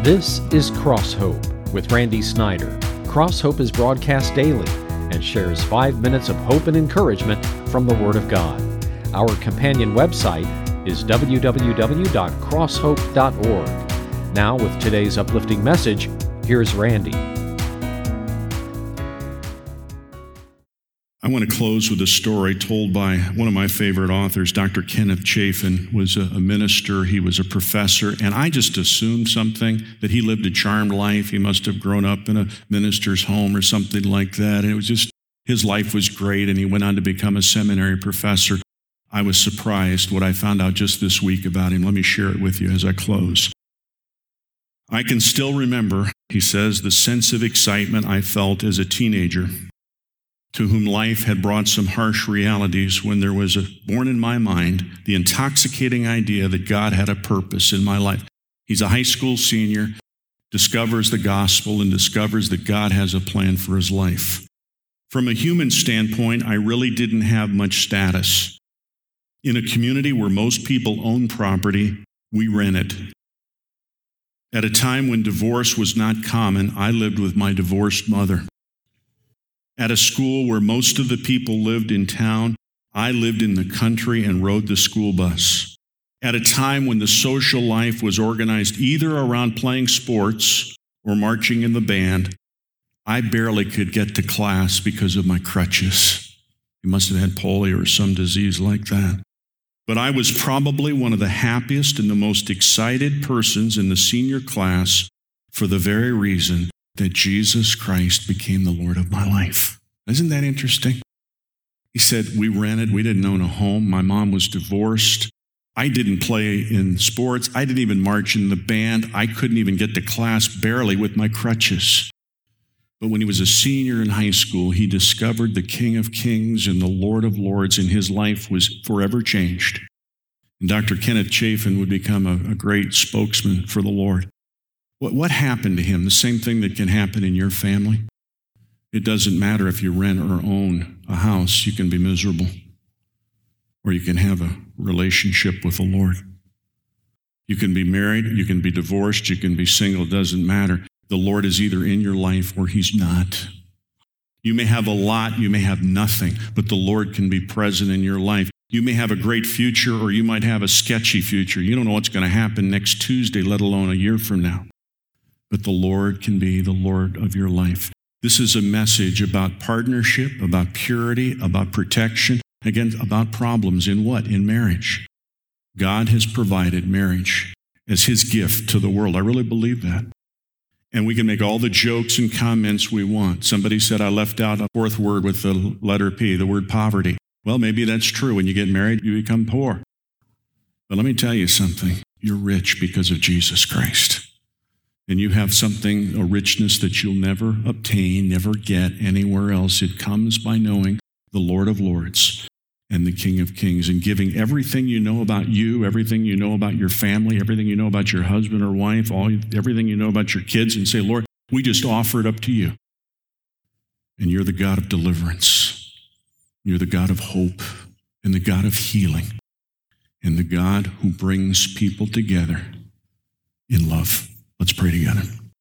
This is Cross Hope with Randy Snyder. Cross Hope is broadcast daily and shares 5 minutes of hope and encouragement from the Word of God. Our companion website is www.crosshope.org. Now, with today's uplifting message, here's Randy. I want to close with a story told by one of my favorite authors. Dr. Kenneth Chafin was a minister. He was a professor, and I just assumed something, that he lived a charmed life. He must have grown up in a minister's home or something like that. And it was just, his life was great, and he went on to become a seminary professor. I was surprised what I found out just this week about him. Let me share it with you as I close. I can still remember, he says, the sense of excitement I felt as a teenager, to whom life had brought some harsh realities, when there was born in my mind the intoxicating idea that God had a purpose in my life. He's a high school senior, discovers the gospel, and discovers that God has a plan for his life. From a human standpoint, I really didn't have much status. In a community where most people own property, we rented. At a time when divorce was not common, I lived with my divorced mother. At a school where most of the people lived in town, I lived in the country and rode the school bus. At a time when the social life was organized either around playing sports or marching in the band, I barely could get to class because of my crutches. He must have had polio or some disease like that. But I was probably one of the happiest and the most excited persons in the senior class for the very reason that Jesus Christ became the Lord of my life. Isn't that interesting? He said, we rented, we didn't own a home. My mom was divorced. I didn't play in sports. I didn't even march in the band. I couldn't even get to class barely with my crutches. But when he was a senior in high school, he discovered the King of Kings and the Lord of Lords, and his life was forever changed. And Dr. Kenneth Chafin would become a great spokesman for the Lord. What happened to him? The same thing that can happen in your family. It doesn't matter if you rent or own a house. You can be miserable, or you can have a relationship with the Lord. You can be married, you can be divorced, you can be single. It doesn't matter. The Lord is either in your life or he's not. You may have a lot, you may have nothing, but the Lord can be present in your life. You may have a great future, or you might have a sketchy future. You don't know what's going to happen next Tuesday, let alone a year from now. But the Lord can be the Lord of your life. This is a message about partnership, about purity, about protection, again, about problems in what? In marriage. God has provided marriage as his gift to the world. I really believe that. And we can make all the jokes and comments we want. Somebody said I left out a fourth word with the letter P, the word poverty. Well, maybe that's true. When you get married, you become poor. But let me tell you something. You're rich because of Jesus Christ. And you have something, a richness that you'll never obtain, never get anywhere else. It comes by knowing the Lord of Lords and the King of Kings, and giving everything you know about you, everything you know about your family, everything you know about your husband or wife, everything you know about your kids, and say, Lord, we just offer it up to you. And you're the God of deliverance. You're the God of hope and the God of healing and the God who brings people together in love. Let's pray together.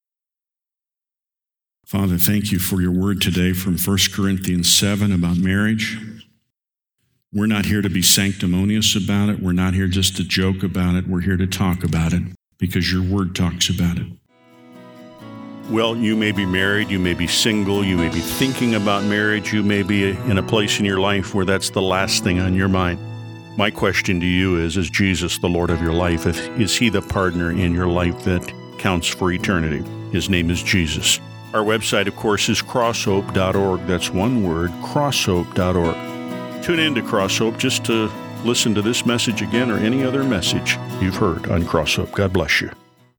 Father, thank you for your word today from 1 Corinthians 7 about marriage. We're not here to be sanctimonious about it. We're not here just to joke about it. We're here to talk about it because your word talks about it. Well, you may be married, you may be single, you may be thinking about marriage, you may be in a place in your life where that's the last thing on your mind. My question to you is Jesus the Lord of your life? Is he the partner in your life that counts for eternity? His name is Jesus. Our website, of course, is crosshope.org. That's one word, crosshope.org. Tune in to Cross Hope just to listen to this message again or any other message you've heard on Cross Hope. God bless you.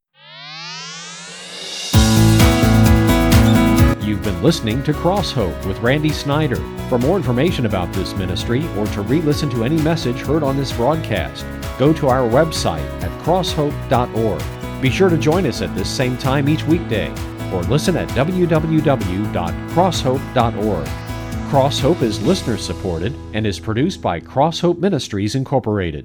You've been listening to Cross Hope with Randy Snyder. For more information about this ministry or to re-listen to any message heard on this broadcast, go to our website at crosshope.org. Be sure to join us at this same time each weekday, or listen at www.crosshope.org. Cross Hope is listener-supported and is produced by Cross Hope Ministries, Incorporated.